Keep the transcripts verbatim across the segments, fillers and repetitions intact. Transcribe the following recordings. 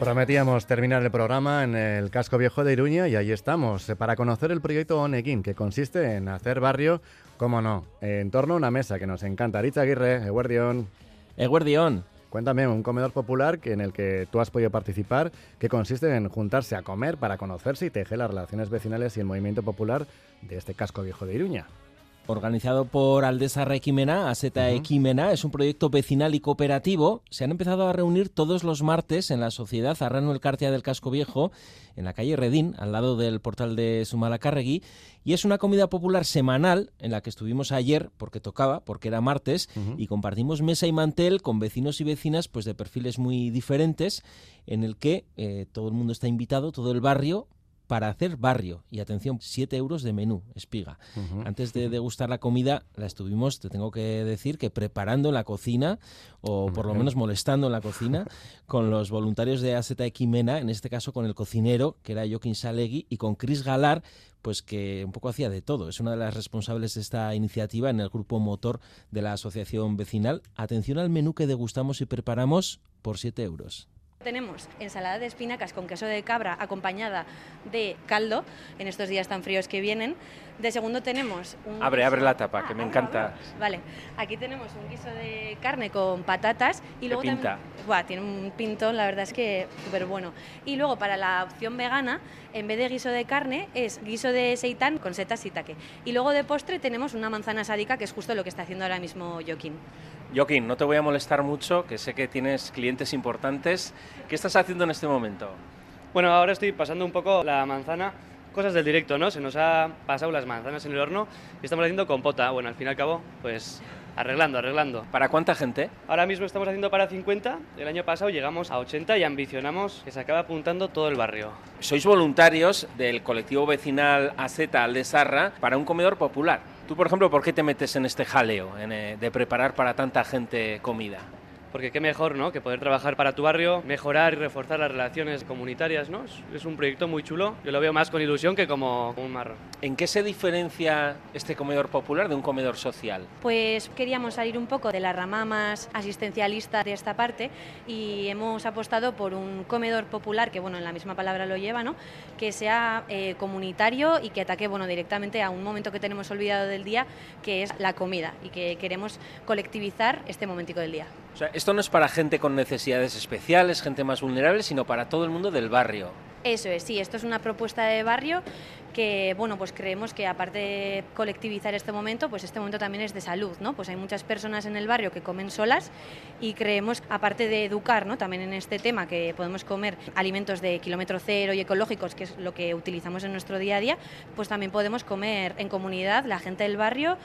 Prometíamos terminar el programa en el casco viejo de Iruña y ahí estamos, para conocer el proyecto Honekin, que consiste en hacer barrio, cómo no, en torno a una mesa que nos encanta. Aritz Aguirre, Eguerdión. Eguerdión. Cuéntame, un comedor popular que en el que tú has podido participar, que consiste en juntarse a comer para conocerse y tejer las relaciones vecinales y el movimiento popular de este casco viejo de Iruña. Organizado por Aldesarra Ekimena, Azeta uh-huh. Ekimena, es un proyecto vecinal y cooperativo. Se han empezado a reunir todos los martes en la Sociedad Arrano Elkartea del Casco Viejo, en la calle Redín, al lado del portal de Zumalacárregui, y es una comida popular semanal en la que estuvimos ayer, porque tocaba, porque era martes, uh-huh. y compartimos mesa y mantel con vecinos y vecinas pues de perfiles muy diferentes, en el que eh, todo el mundo está invitado, todo el barrio, para hacer barrio. Y atención, siete euros de menú, espiga. Uh-huh. Antes de degustar la comida, la estuvimos, te tengo que decir, que preparando en la cocina, o por lo menos molestando en la cocina, con los voluntarios de Azeta Ekimena, en este caso con el cocinero, que era Jokin Salegui, y con Chris Galar, pues que un poco hacía de todo. Es una de las responsables de esta iniciativa en el grupo motor de la asociación vecinal. Atención al menú que degustamos y preparamos por siete euros. Tenemos ensalada de espinacas con queso de cabra acompañada de caldo, en estos días tan fríos que vienen. De segundo tenemos un... Abre, guiso... abre la tapa, ah, que me abre, encanta. Abre. Vale, aquí tenemos un guiso de carne con patatas y luego pinta. también... Buah, tiene un pintón, la verdad es que súper bueno. Y luego para la opción vegana, en vez de guiso de carne, es guiso de seitán con setas shiitake. Y luego de postre tenemos una manzana sádica, que es justo lo que está haciendo ahora mismo Jokin. Jokin, no te voy a molestar mucho, que sé que tienes clientes importantes. ¿Qué estás haciendo en este momento? Bueno, ahora estoy pasando un poco la manzana, cosas del directo, ¿no? Se nos ha pasado las manzanas en el horno y estamos haciendo compota. Bueno, al fin y al cabo, pues arreglando, arreglando. ¿Para cuánta gente? Ahora mismo estamos haciendo para cincuenta, el año pasado llegamos a ochenta y ambicionamos que se acabe apuntando todo el barrio. Sois voluntarios del colectivo vecinal Azeta Aldesarra para un comedor popular. Tú, por ejemplo, ¿por qué te metes en este jaleo en, eh, de preparar para tanta gente comida? Porque qué mejor, ¿no?, que poder trabajar para tu barrio, mejorar y reforzar las relaciones comunitarias, ¿no? Es un proyecto muy chulo. Yo lo veo más con ilusión que como un marrón. ¿En qué se diferencia este comedor popular de un comedor social? Pues queríamos salir un poco de la rama más asistencialista de esta parte y hemos apostado por un comedor popular que, bueno, en la misma palabra lo lleva, ¿no?, que sea eh, comunitario y que ataque, bueno, directamente a un momento que tenemos olvidado del día, que es la comida, y que queremos colectivizar este momentico del día. O sea, esto no es para gente con necesidades especiales, gente más vulnerable, sino para todo el mundo del barrio. Eso es, sí, esto es una propuesta de barrio que, bueno, pues creemos que aparte de colectivizar este momento, pues este momento también es de salud, ¿no? Pues hay muchas personas en el barrio que comen solas y creemos, aparte de educar, ¿no?, también en este tema, que podemos comer alimentos de kilómetro cero y ecológicos, que es lo que utilizamos en nuestro día a día, pues también podemos comer en comunidad, la gente del barrio,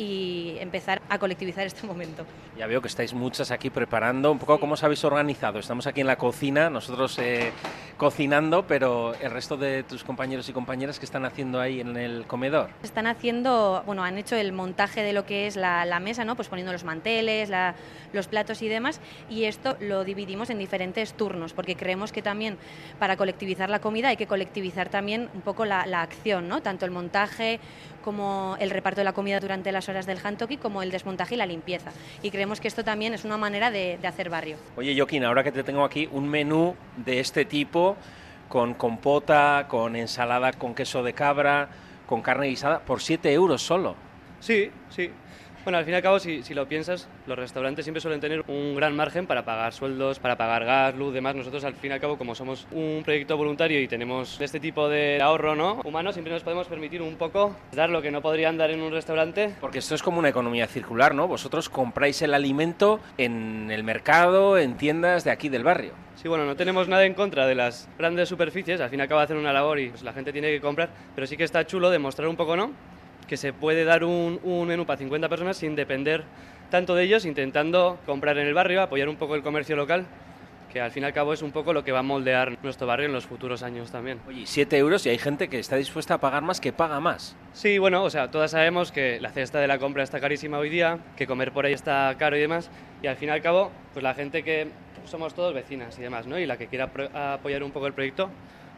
y empezar a colectivizar este momento. Ya veo que estáis muchas aquí preparando, un poco cómo os habéis organizado. Estamos aquí en la cocina, nosotros eh, cocinando, pero el resto de tus compañeros y compañeras, ¿qué están haciendo ahí en el comedor? Están haciendo, bueno, han hecho el montaje de lo que es la, la mesa, ¿no?, pues poniendo los manteles, la, los platos y demás, y esto lo dividimos en diferentes turnos, porque creemos que también para colectivizar la comida hay que colectivizar también un poco la, la acción, ¿no?, tanto el montaje como el reparto de la comida durante las horas del hantoki, como el desmontaje y la limpieza. Y creemos que esto también es una manera de, de hacer barrio. Oye, Jokin, ahora que te tengo aquí, un menú de este tipo, con compota, con ensalada con queso de cabra, con carne guisada, por siete euros solo. Sí, sí. Bueno, al fin y al cabo, si, si lo piensas, los restaurantes siempre suelen tener un gran margen para pagar sueldos, para pagar gas, luz, demás. Nosotros, al fin y al cabo, como somos un proyecto voluntario y tenemos este tipo de ahorro, ¿no?, humano, siempre nos podemos permitir un poco dar lo que no podrían dar en un restaurante. Porque esto es como una economía circular, ¿no? Vosotros compráis el alimento en el mercado, en tiendas de aquí del barrio. Sí, bueno, no tenemos nada en contra de las grandes superficies, al fin y al cabo hacen una labor y pues, la gente tiene que comprar, pero sí que está chulo demostrar un poco, ¿no?, que se puede dar un, un menú para cincuenta personas sin depender tanto de ellos, intentando comprar en el barrio, apoyar un poco el comercio local, que al fin y al cabo es un poco lo que va a moldear nuestro barrio en los futuros años también. Oye, siete euros y hay gente que está dispuesta a pagar más, que paga más. Sí, bueno, o sea, todas sabemos que la cesta de la compra está carísima hoy día, que comer por ahí está caro y demás, y al fin y al cabo, pues la gente que somos todos vecinas y demás, ¿no?, y la que quiera apoyar un poco el proyecto,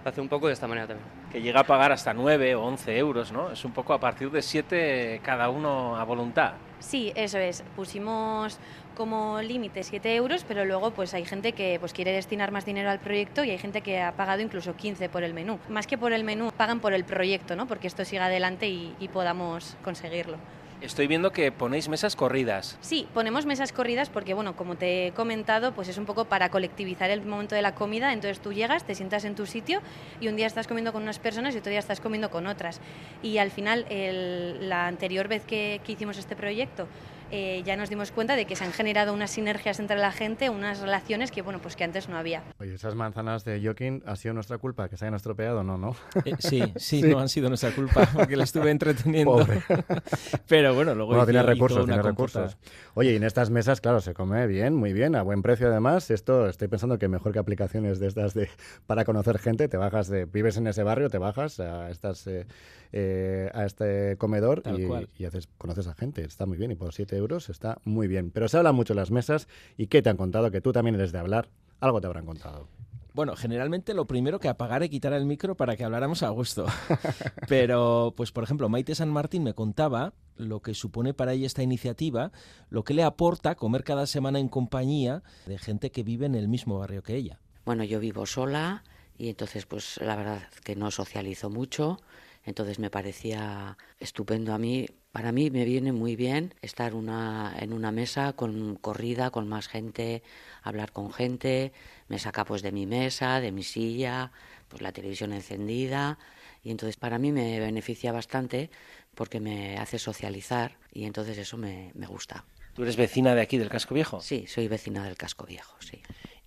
hace un poco de esta manera también. Que llega a pagar hasta nueve o once euros, ¿no? Es un poco a partir de siete cada uno a voluntad. Sí, eso es. Pusimos como límite siete euros, pero luego pues hay gente que pues quiere destinar más dinero al proyecto y hay gente que ha pagado incluso quince por el menú. Más que por el menú, pagan por el proyecto, ¿no? Porque esto siga adelante y, y podamos conseguirlo. Estoy viendo que ponéis mesas corridas. Sí, ponemos mesas corridas porque, bueno, como te he comentado, pues es un poco para colectivizar el momento de la comida. Entonces tú llegas, te sientas en tu sitio y un día estás comiendo con unas personas y otro día estás comiendo con otras. Y al final, el, la anterior vez que, que hicimos este proyecto, eh, ya nos dimos cuenta de que se han generado unas sinergias entre la gente, unas relaciones que, bueno, pues que antes no había. Oye, esas manzanas de Joaquín, ¿ha sido nuestra culpa que se hayan estropeado? No, ¿no? Eh, sí, sí, sí, no han sido nuestra culpa, porque le estuve entreteniendo. Pobre. Pero bueno, luego bueno, hizo, tiene hizo recursos, una tiene computa. recursos. Oye, y en estas mesas, claro, se come bien, muy bien, a buen precio además. Esto estoy pensando que mejor que aplicaciones de estas de para conocer gente, te bajas de, vives en ese barrio, te bajas a estas eh, eh, a este comedor Tal y, cual. y haces, conoces a gente. Está muy bien y por siete euros está muy bien. Pero se habla mucho en las mesas y ¿qué te han contado? Que tú también eres de hablar. Algo te habrán contado. Bueno, generalmente lo primero que apagar y quitar el micro para que habláramos a gusto. Pero, pues por ejemplo, Maite San Martín me contaba lo que supone para ella esta iniciativa, lo que le aporta comer cada semana en compañía de gente que vive en el mismo barrio que ella. Bueno, yo vivo sola y entonces pues la verdad que no socializo mucho, entonces me parecía estupendo a mí. Para mí me viene muy bien estar una, en una mesa con corrida, con más gente, hablar con gente, me saca pues de mi mesa, de mi silla, pues la televisión encendida y entonces para mí me beneficia bastante porque me hace socializar y entonces eso me, me gusta. ¿Tú eres vecina de aquí, del Casco Viejo? Sí, soy vecina del Casco Viejo, sí.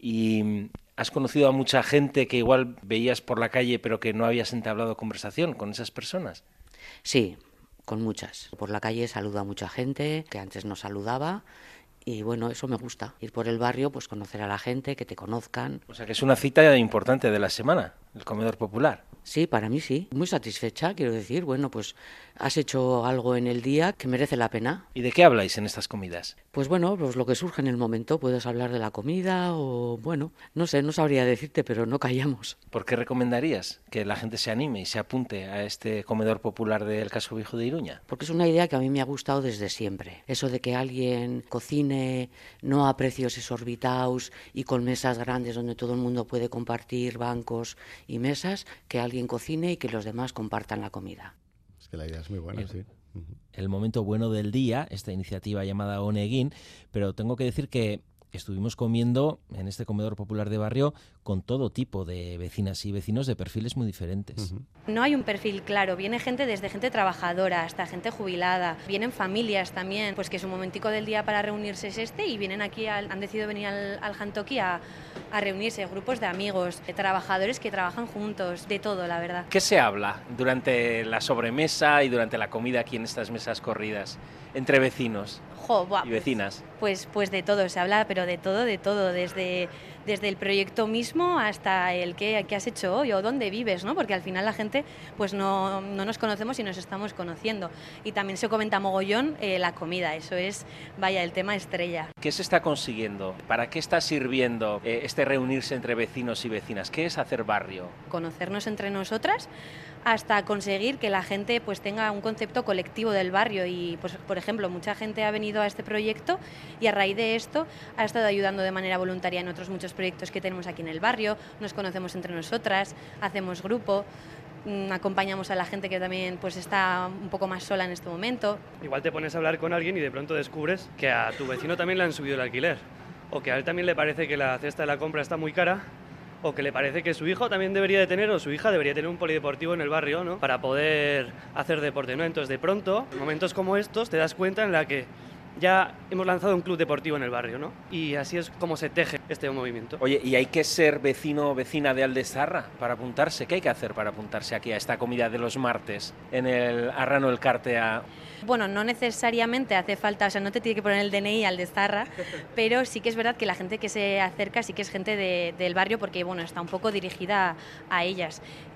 ¿Y has conocido a mucha gente que igual veías por la calle pero que no habías entablado conversación con esas personas? Sí, con muchas. Por la calle saludo a mucha gente que antes no saludaba y bueno, eso me gusta. Ir por el barrio, pues conocer a la gente, que te conozcan. O sea que es una cita importante de la semana, el comedor popular. Sí, para mí sí. Muy satisfecha, quiero decir. Bueno, pues has hecho algo en el día que merece la pena. ¿Y de qué habláis en estas comidas? Pues bueno, pues lo que surge en el momento. Puedes hablar de la comida o, bueno, no sé, no sabría decirte, pero no callamos. ¿Por qué recomendarías que la gente se anime y se apunte a este comedor popular del Casco Viejo de Iruña? Porque es una idea que a mí me ha gustado desde siempre. Eso de que alguien cocine no a precios exorbitados y con mesas grandes donde todo el mundo puede compartir bancos y mesas, que alguien cocine y que los demás compartan la comida. Es que la idea es muy buena, el, sí. El momento bueno del día, esta iniciativa llamada Oneguin, pero tengo que decir que estuvimos comiendo en este comedor popular de barrio con todo tipo de vecinas y vecinos de perfiles muy diferentes. Uh-huh. No hay un perfil claro, viene gente desde gente trabajadora hasta gente jubilada, vienen familias también, pues que su momentico del día para reunirse es este y vienen aquí, al, han decidido venir al, al Jantoki a, a reunirse, grupos de amigos, de trabajadores que trabajan juntos, de todo, la verdad. ¿Qué se habla durante la sobremesa y durante la comida aquí en estas mesas corridas entre vecinos? Jo, buah, y vecinas. Pues, pues de todo se habla, pero de todo, de todo, desde, desde el proyecto mismo hasta el qué, qué has hecho hoy o dónde vives, ¿no? Porque al final la gente pues no, no nos conocemos y nos estamos conociendo. Y también se comenta mogollón eh, la comida, eso es, vaya, el tema estrella. ¿Qué se está consiguiendo? ¿Para qué está sirviendo eh, este reunirse entre vecinos y vecinas? ¿Qué es hacer barrio? Conocernos entre nosotras hasta conseguir que la gente pues tenga un concepto colectivo del barrio y pues por ejemplo mucha gente ha venido a este proyecto y a raíz de esto ha estado ayudando de manera voluntaria en otros muchos proyectos que tenemos aquí en el barrio, nos conocemos entre nosotras, hacemos grupo, mmm, acompañamos a la gente que también pues está un poco más sola en este momento. Igual te pones a hablar con alguien y de pronto descubres que a tu vecino también le han subido el alquiler o que a él también le parece que la cesta de la compra está muy cara o que le parece que su hijo también debería de tener o su hija debería tener un polideportivo en el barrio, ¿no? Para poder hacer deporte, ¿no? Entonces, de pronto, en momentos como estos, te das cuenta en la que ya hemos lanzado un club deportivo en el barrio, ¿no? Y así es como se teje este movimiento. Oye, ¿y hay que ser vecino o vecina de Aldezarra para apuntarse? ¿Qué hay que hacer para apuntarse aquí a esta comida de los martes en el Arrano el Cartea? Bueno, no necesariamente hace falta, o sea, no te tiene que poner el D N I al de Zarra, pero sí que es verdad que la gente que se acerca sí que es gente de, del barrio porque, bueno, está un poco dirigida a, a ellas.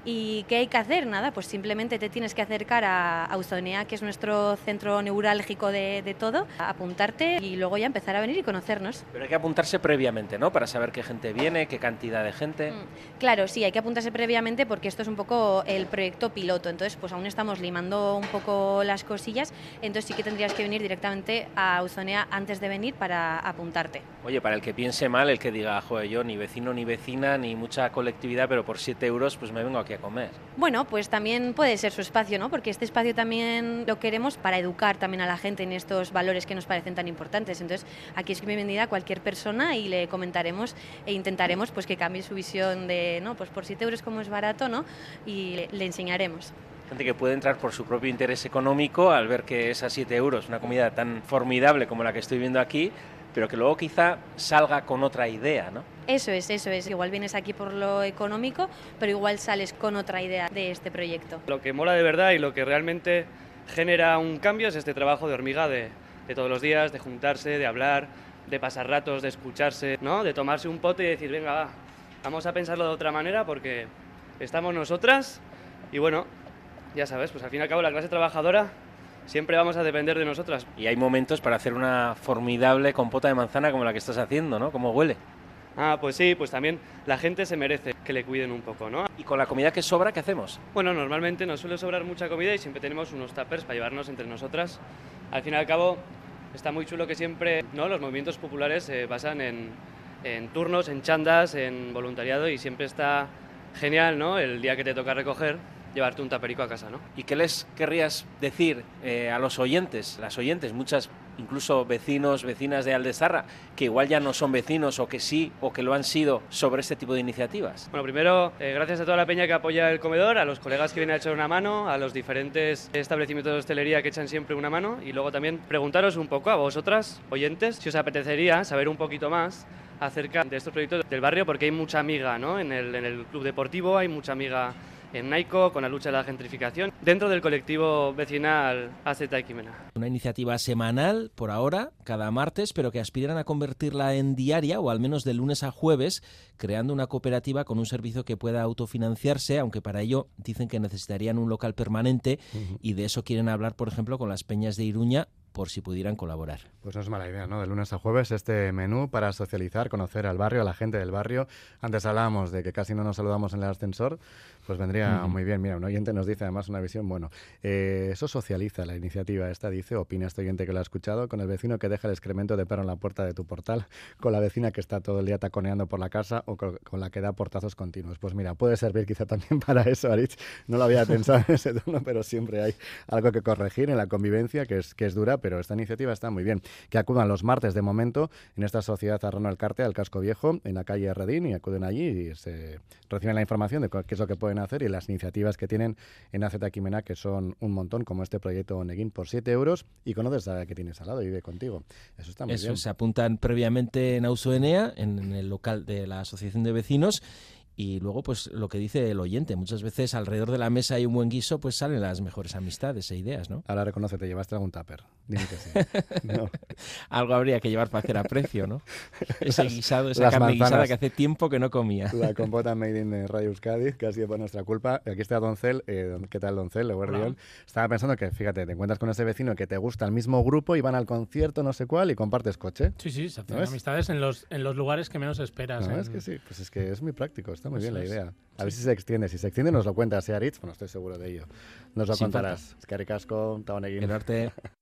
¿Y qué hay que hacer? Nada, pues simplemente te tienes que acercar a Auzonea, que es nuestro centro neurálgico de, de todo, a apuntarte y luego ya empezar a venir y conocernos. Pero hay que apuntarse previamente, ¿no? Para saber qué gente viene, qué cantidad de gente. Mm, claro, sí, hay que apuntarse previamente porque esto es un poco el proyecto piloto, entonces pues aún estamos limando un poco las cosillas, entonces sí que tendrías que venir directamente a Auzonea antes de venir para apuntarte. Oye, para el que piense mal, el que diga, joder, yo ni vecino ni vecina, ni mucha colectividad, pero por siete euros pues me vengo aquí a comer. Bueno, pues también puede ser su espacio, ¿no? Porque este espacio también lo queremos para educar también a la gente en estos valores que nos parecen tan importantes. Entonces, aquí es bienvenida a cualquier persona y le comentaremos e intentaremos pues que cambie su visión de, no, pues por siete euros como es barato, ¿no? Y le, le enseñaremos. Gente que puede entrar por su propio interés económico al ver que es a siete euros, una comida tan formidable como la que estoy viendo aquí, pero que luego quizá salga con otra idea, ¿no? Eso es, eso es. Igual vienes aquí por lo económico, pero igual sales con otra idea de este proyecto. Lo que mola de verdad y lo que realmente genera un cambio es este trabajo de hormiga de, de todos los días, de juntarse, de hablar, de pasar ratos, de escucharse, ¿no? De tomarse un pote y decir, venga, va, vamos a pensarlo de otra manera porque estamos nosotras y bueno, ya sabes, pues al fin y al cabo la clase trabajadora siempre vamos a depender de nosotras. Y hay momentos para hacer una formidable compota de manzana como la que estás haciendo, ¿no? ¿Cómo huele? Ah, pues sí, pues también la gente se merece que le cuiden un poco, ¿no? ¿Y con la comida que sobra, qué hacemos? Bueno, normalmente nos suele sobrar mucha comida y siempre tenemos unos tuppers para llevarnos entre nosotras. Al fin y al cabo, está muy chulo que siempre, ¿no? Los movimientos populares se basan en, en turnos, en chandas, en voluntariado y siempre está genial, ¿no? El día que te toca recoger, llevarte un taperico a casa, ¿no? ¿Y qué les querrías decir eh, a los oyentes, las oyentes, muchas, incluso vecinos, vecinas de Aldezarra, que igual ya no son vecinos o que sí o que lo han sido sobre este tipo de iniciativas? Bueno, primero, eh, gracias a toda la peña que apoya el comedor, a los colegas que vienen a echar una mano, a los diferentes establecimientos de hostelería que echan siempre una mano y luego también preguntaros un poco a vosotras, oyentes, si os apetecería saber un poquito más acerca de estos proyectos del barrio, porque hay mucha amiga, ¿no? En el, en el club deportivo hay mucha amiga en Naico, con la lucha de la gentrificación, dentro del colectivo vecinal A Z Equimena. Una iniciativa semanal, por ahora, cada martes, pero que aspiran a convertirla en diaria, o al menos de lunes a jueves, creando una cooperativa con un servicio que pueda autofinanciarse, aunque para ello dicen que necesitarían un local permanente, uh-huh. y de eso quieren hablar, por ejemplo, con las peñas de Iruña, por si pudieran colaborar. Pues no es mala idea, ¿no? De lunes a jueves este menú para socializar, conocer al barrio, a la gente del barrio. Antes hablábamos de que casi no nos saludamos en el ascensor, pues vendría uh-huh. muy bien. Mira, un oyente nos dice además una visión, bueno, eh, eso socializa la iniciativa esta, dice, opina este oyente que lo ha escuchado, con el vecino que deja el excremento de perro en la puerta de tu portal, con la vecina que está todo el día taconeando por la casa o con, con la que da portazos continuos. Pues mira, puede servir quizá también para eso, Aritz. No lo había pensado en ese tono, pero siempre hay algo que corregir en la convivencia, que es, que es dura, pero esta iniciativa está muy bien. Que acudan los martes de momento en esta sociedad Arrano Elkarte al Casco Viejo, en la calle Redín, y acuden allí y se reciben la información de qué es lo que pueden hacer y las iniciativas que tienen en A Z Equimena, que son un montón, como este proyecto Oneguín por siete euros, y conoces a la que tienes al lado y vive contigo. Eso está muy Eso, bien. Se apuntan previamente en Auzonea, en el local de la Asociación de Vecinos. Y luego, pues lo que dice el oyente, muchas veces alrededor de la mesa hay un buen guiso, pues salen las mejores amistades e ideas, ¿no? Ahora reconócete, ¿llevaste algún tupper? Dime que sí. No. Algo habría que llevar para hacer aprecio, ¿no? Ese guisado, esa carne manzanas, guisada que hace tiempo que no comía. La compota made in Radio Euskadi, que ha sido por nuestra culpa. Aquí está Doncel. Eh, ¿Qué tal, Doncel? Leguerrión. Estaba pensando que, fíjate, te encuentras con ese vecino que te gusta el mismo grupo y van al concierto no sé cuál y compartes coche. Sí, sí, se hacen ¿no amistades en los, en los lugares que menos esperas. No, en... es que sí, pues es que es muy práctico. Está muy Eso bien es. la idea. A sí. ver si se extiende. Si se extiende, nos lo cuentas, ¿eh, Aritz? Bueno, estoy seguro de ello. Nos lo Sin contarás. Es que ricasco, Taoneguín. El norte.